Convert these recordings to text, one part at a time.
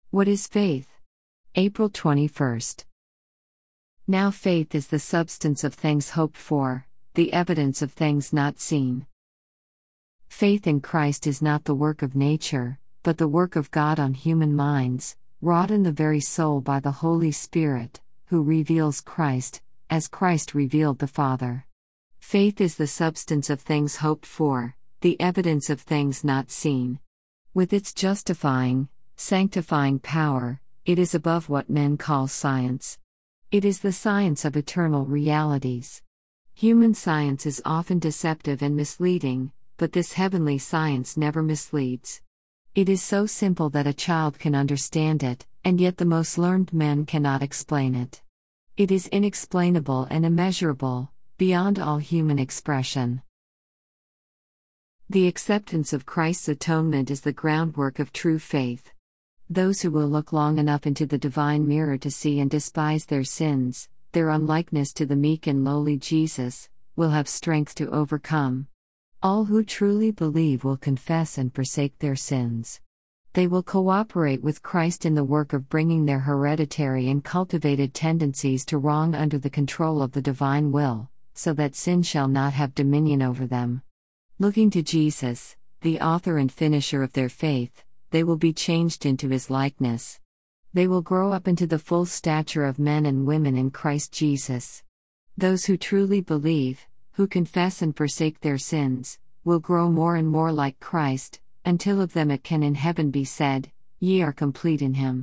What is faith? April 21st. Now faith is the substance of things hoped for, the evidence of things not seen. Faith in Christ is not the work of nature, but the work of God on human minds, wrought in the very soul by the Holy Spirit, who reveals Christ, as Christ revealed the Father. Faith is the substance of things hoped for, the evidence of things not seen. With its justifying, sanctifying power, it is above what men call science. It is the science of eternal realities. Human science is often deceptive and misleading, but this heavenly science never misleads. It is so simple that a child can understand it, and yet the most learned men cannot explain it. It is inexplainable and immeasurable, beyond all human expression. The acceptance of Christ's atonement is the groundwork of true faith. Those who will look long enough into the divine mirror to see and despise their sins, their unlikeness to the meek and lowly Jesus, will have strength to overcome. All who truly believe will confess and forsake their sins. They will cooperate with Christ in the work of bringing their hereditary and cultivated tendencies to wrong under the control of the divine will, so that sin shall not have dominion over them. Looking to Jesus, the author and finisher of their faith, they will be changed into his likeness. They will grow up into the full stature of men and women in Christ Jesus. Those who truly believe, who confess and forsake their sins, will grow more and more like Christ, until of them it can in heaven be said, "Ye are complete in him."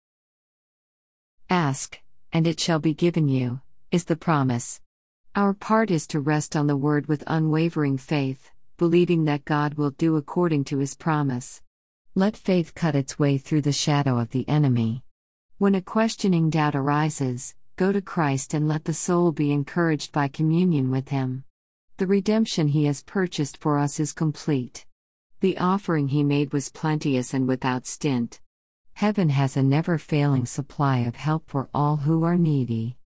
Ask, and it shall be given you, is the promise. Our part is to rest on the word with unwavering faith, believing that God will do according to his promise. Let faith cut its way through the shadow of the enemy. When a questioning doubt arises, go to Christ and let the soul be encouraged by communion with him. The redemption he has purchased for us is complete. The offering he made was plenteous and without stint. Heaven has a never-failing supply of help for all who are needy.